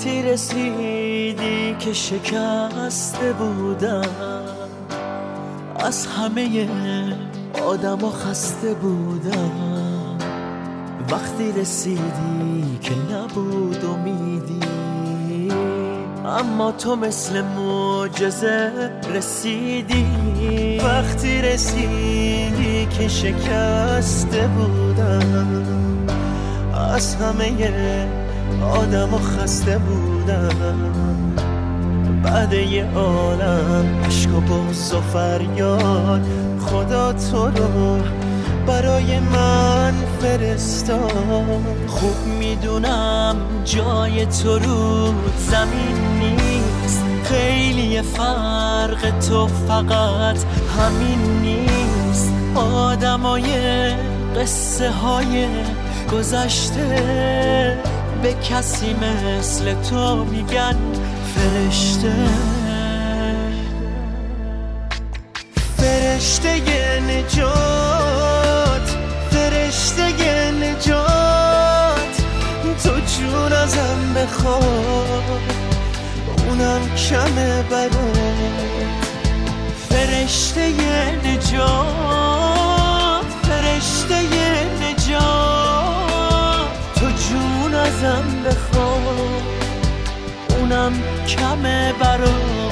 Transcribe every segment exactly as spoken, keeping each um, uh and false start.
وقتی رسیدی که شکسته بودم، از همه آدم و خسته بودم. وقتی رسیدی که نبود امیدی، اما تو مثل معجزه رسیدی. وقتی رسیدی که شکسته بودم، از همه آدم و خسته بودم. بعد یه عالم عشق و بغض و فریاد، خدا تو رو برای من فرستاد. خوب میدونم جای تو رو زمین نیست، خیلی فرق تو فقط همین نیست. آدمای قصه های گذشته به کسی مثل تو میگن فرشته. فرشته نجات، فرشته نجات، تو جون ازم بخواد اونم کمه برات. فرشته نجات، فرشته نجات، تو جون ازم بخواد اونم کمه برات.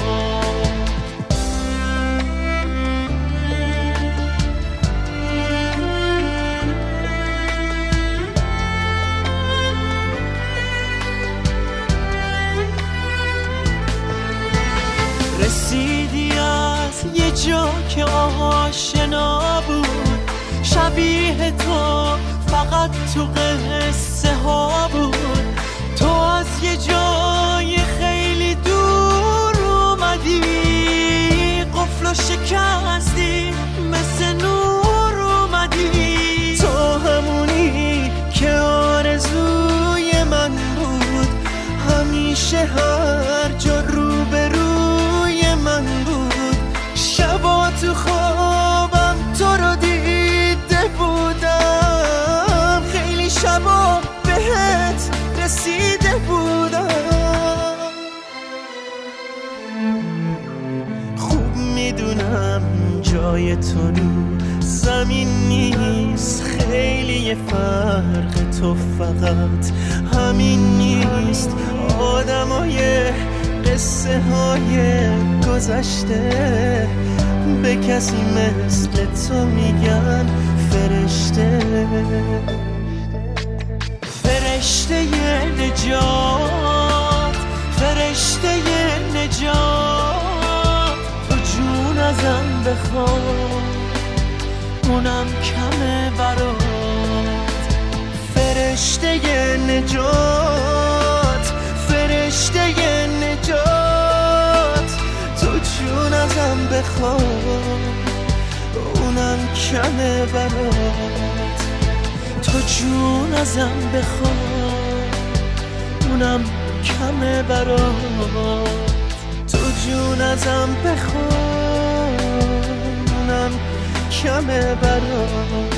رسیدی از یه جا که آشنا بود، شبیه تو فقط تو قصه ها بود. تو از یه جای خیلی دور اومدی، قفل شکستی مثل نور اومدی. تو همونی که آرزوی من بود، همیشه هر جا رو به روی من بود. شبا تو خوابم تو رو دیده بودم، خیلی شبا بهت رسیده بودم. خوب میدونم جای تو رو زمین نیست، خیلی فرق تو فقط همین نیست. آدمای قصه های گذشته به کسی مثل تو میگن فرشته. فرشته نجات، فرشته نجات، تو جون ازم بخواد اونم کمه برات. فرشته نجات، فرشته نجات، تو جون ازم بخواد اونم کمه برات. تو جون ازم بخواد اونم کمه برات. تو جون ازم بخواد اونم کمه برات.